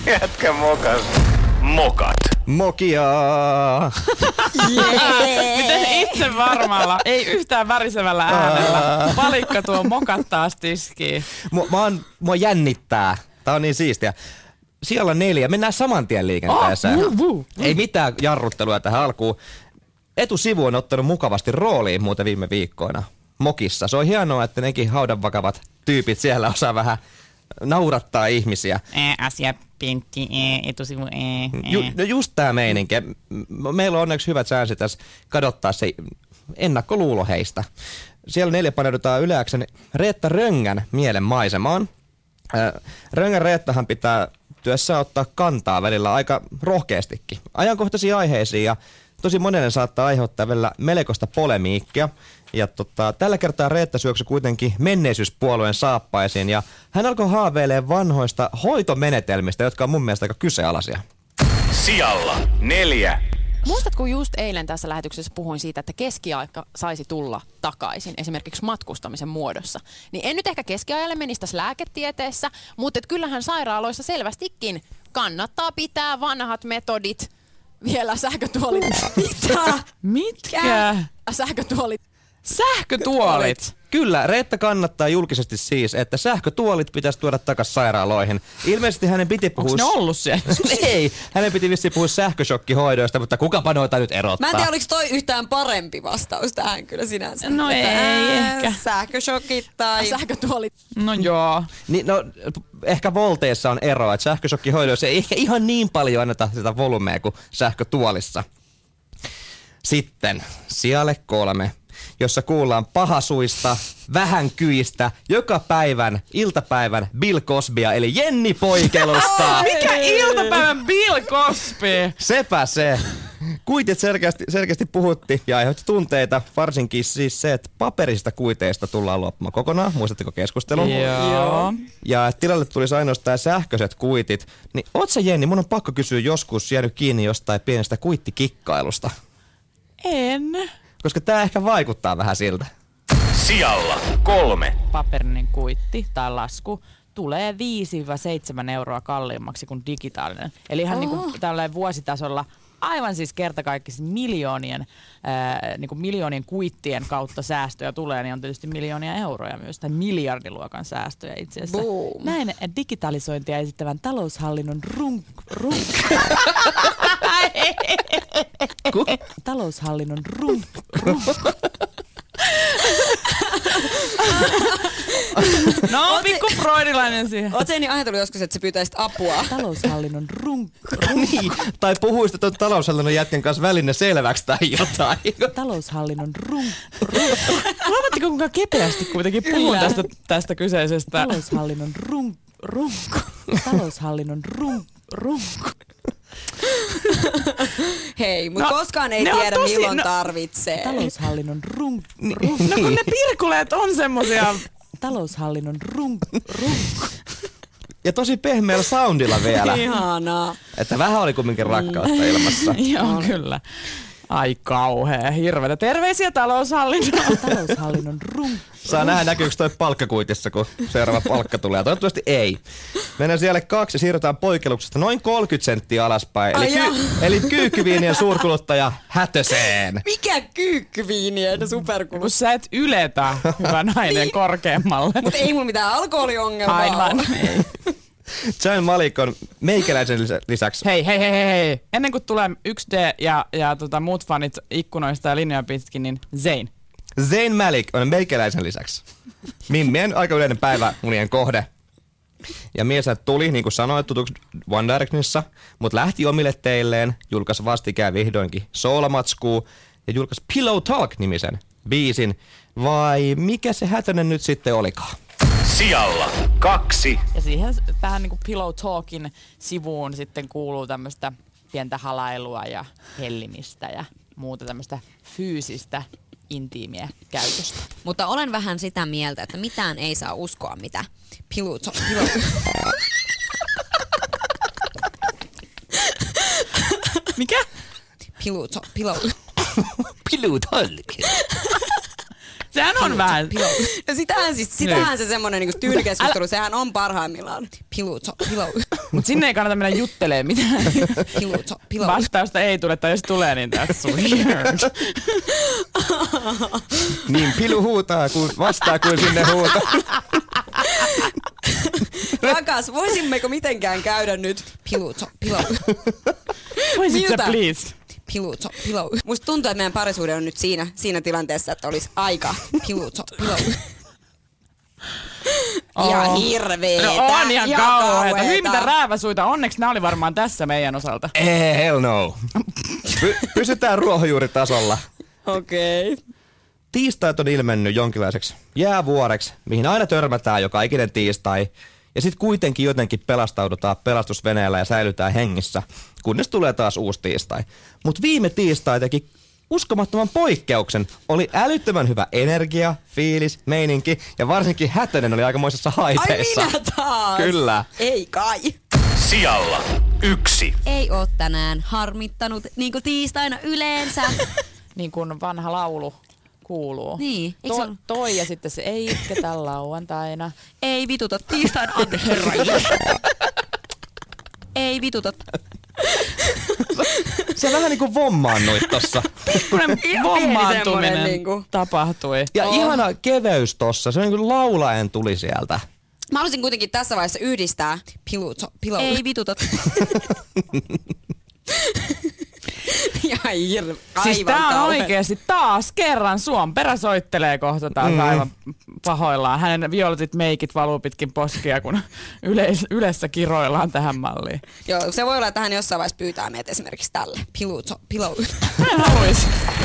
Jätkä mokas. Mokat. Mokiaa! Miten itse varmalla, ei yhtään värisevällä äänellä. Palikka tuo mokat taas tiskiin. Mua jännittää. Tää on niin siistiä. Siellä 4. Mennään saman tien liikenteessä. Ei mitään jarruttelua tähän alkuun. Etusivu on ottanut mukavasti rooliin muuten viime viikkoina Mokissa. Se on hienoa, että nekin haudanvakavat tyypit siellä osaa vähän naurattaa ihmisiä. Asia pintti, etusivu, No just tää meininki. Meillä on onneksi hyvät säännöt tässä kadottaa se ennakkoluulo heistä. Siellä 4 paneudutaan Yleäksen Reetta Röngän mielen maisemaan. Röngän Reettahan pitää työssä ottaa kantaa välillä aika rohkeastikin. Ajankohtaisiin aiheisiin ja tosi monelle saattaa aiheuttaa vielä melkoista polemiikkia. Ja tällä kertaa Reetta syöksy kuitenkin menneisyyspuolueen saappaisiin ja hän alkoi haaveilemaan vanhoista hoitomenetelmistä, jotka on mun mielestä aika kyseenalaisia. Sijalla 4. Muistatko just eilen tässä lähetyksessä puhuin siitä, että keskiaika saisi tulla takaisin, esimerkiksi matkustamisen muodossa. Niin en nyt ehkä keskiajalle menisi tässä lääketieteessä, mutta kyllähän sairaaloissa selvästikin kannattaa pitää vanhat metodit, vielä sähkötuolit. Mitkä? Sähkötuolit. Sähkötuolit. Kyllä, Reetta kannattaa julkisesti siis, että sähkötuolit pitäisi tuoda takaisin sairaaloihin. Ilmeisesti hänen piti puhua... Onko ne ollut siellä? Ei, hänen piti vissiin puhua sähköshokkihoidoista, mutta kukapa noita nyt erottaa? Mä en tiedä, oliko toi yhtään parempi vastaus tähän kyllä sinänsä. No ei ehkä. Sähköshokit tai... Sähkötuolit. No joo. Niin, no, ehkä volteissa on eroa, että sähköshokkihoidoissa ei ehkä ihan niin paljon anneta sitä volumea kuin sähkötuolissa. Sitten sijalle 3. Jossa kuullaan pahasuista, vähänkyistä, joka päivän, iltapäivän Bill Cosbya eli Jenni Poikelusta. Mikä iltapäivän Bill Cosby? Sepä se. Kuitit selkeästi puhutti ja aiheutti tunteita, varsinkin siis se, että paperisista kuiteista tullaan luopumaan kokonaan. Muistatteko keskustelun? Joo. Ja tilalle tulisi ainoastaan sähköiset kuitit. Niin oot sä, Jenni, mun on pakko kysyä joskus jäänyt kiinni jostain pienestä kuittikikkailusta. En. Koska tää ehkä vaikuttaa vähän siltä. Sijalla 3. Paperinen kuitti tai lasku tulee 5-7 euroa kalliimmaksi kuin digitaalinen. Eli ihan niinku tällainen vuositasolla aivan siis kertakaikkisesti miljoonien kuittien kautta säästöjä tulee, niin on tietysti miljoonia euroja myös, tai miljardiluokan säästöjä itse asiassa. Boom. Näin digitalisointia esittävän taloushallinnon taloushallinnon No, pikku freudilainen siihen. Oot sä niin ajatellut joskus, että sä pyytäisit apua? Taloushallinnon Niin, tai puhuisit tuon taloushallinnon jätkän kanssa väline selväksi tai jotain. Taloushallinnon Huomaatteko kuinka kepeästi kuitenkin puhun tästä kyseisestä? Taloushallinnon Taloushallinnon Hei, mutta koskaan ei tiedä milloin tarvitsee. Taloushallinnon No kun ne pirkuleet on semmosia. Taloushallinnon Ja tosi pehmeällä soundilla vielä. Ihanaa. Että vähän oli kumminkin rakkautta ilmassa. Joo, kyllä. Ai kauhea, hirveitä. Terveisiä taloushallinnon. Taloushallinnon Saa nähdä näkyykö toi palkkakuitissa, kun seuraava palkka tulee. Toivottavasti ei. Mennään siellä 2 ja siirrytään poikeluksesta noin 30 senttiä alaspäin. Eli kyykkyviinien suurkuluttaja Hätöseen. Mikä kyykkyviinien superkulu? Kun sä et yletä, hyvä nainen, korkeammalle. Mutta ei mulla mitään alkoholiongelmaa. Aivan. Zayn Malik on meikäläisen lisäksi. Hei. Ennen kuin tulee 1D ja muut fanit ikkunoista ja linjoja pitkin, niin Zayn. Zayn Malik on meikäläisen lisäksi mimmien aika yleinen päiväunien kohde. Ja mies tuli, niin kuin sanoit, tutuksi One Directionissa, mutta lähti omille teilleen, julkaisi vastikään vihdoinkin soolomatskuu ja julkaisi Pillow Talk-nimisen biisin. Vai mikä se Hätönen nyt sitten olikaan? Sijalla 2. Ja siihen tähän niin kuin Pillow Talkin sivuun sitten kuuluu tämmöistä pientä halailua ja hellimistä ja muuta tämmöistä fyysistä intiimiä käytöstä. Mutta olen vähän sitä mieltä, että mitään ei saa uskoa, mitä Pillow Mikä? Pillow Talk. Sehän on vähän. No sitähän se semmonen niinku tyynykeskustelu, sehän on parhaimmillaan. Pillow. Mutta sinne ei kannata mennä juttelemaan mitään. Pillow. Vastausta ei tule, tai jos tulee, niin that's weird. Niin Pilu huutaa, kun vastaa kuin sinne huutaa. Rakas, voisimmeko mitenkään käydä nyt? Pillow. Voisit sä Miltä? please? Pillow. Musta tuntuu, että meidän parisuhde on nyt siinä tilanteessa, että olisi aika. Pillow. Ihan hirveetä. No on ihan kauheeta. Hyvin mitä kauheeta. rääväsuita. Onneksi nämä oli varmaan tässä meidän osalta. Hell no. Pysytään ruohonjuuritasolla. Okei. Tiistait on ilmennyt jonkinlaiseksi jäävuoreksi, mihin aina törmätään joka ikinen tiistai. Ja sitten kuitenkin jotenkin pelastaudutaan pelastusveneellä ja säilytään hengissä, kunnes tulee taas uusi tiistai. Mutta viime tiistai teki uskomattoman poikkeuksen. Oli älyttömän hyvä energia, fiilis, meininki ja varsinkin Hätönen oli aikamoisessa haiteessa. Ai minä taas? Kyllä. Ei kai. Sijalla 1. Ei oo tänään harmittanut, niin kuin tiistaina yleensä. Niin kuin vanha laulu kuuluu. Niin, eikö se ole? Toi ja sitten se ei itketä lauantaina. Ei vituta tiistaina, anteeksi herra. Ei vituta. Se vähän niinku vommaannuit tossa. Pikkuinen semmonen vommaantuminen niinku. tapahtui. Ja ihana keveys tossa. Se on niinku laulaen tuli sieltä. Mä haluaisin kuitenkin tässä vaiheessa yhdistää pillow. Ei vituta. Ja Siis aivan tää on kauhea. oikeesti taas kerran Suomperä soittelee kohta taas aivan pahoillaan. Hänen violetit meikit valuu pitkin poskia, kun yleensä kiroillaan tähän malliin. Joo, se voi olla, että hän jossain vaiheessa pyytää meitä esimerkiksi tälle. Pillow. Mä en haluis.